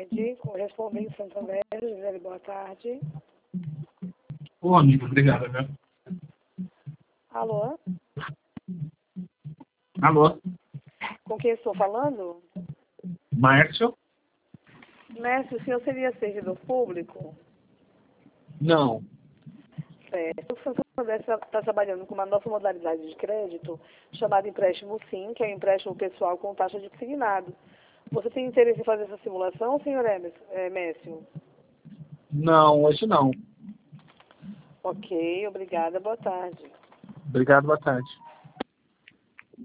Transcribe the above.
tarde. Correspondente Santander, Gisele, boa tarde. Ô, amigo, obrigado, viu? Alô? Alô? Com quem estou falando? Márcio? Mestre, o senhor seria servidor público? Não. Certo. O Santander está trabalhando com uma nova modalidade de crédito chamada empréstimo SIM, que é um empréstimo pessoal com taxa de consignado. Você tem interesse em fazer essa simulação, senhor Mécio? Não, hoje não. Ok, obrigada, boa tarde. Obrigado, boa tarde.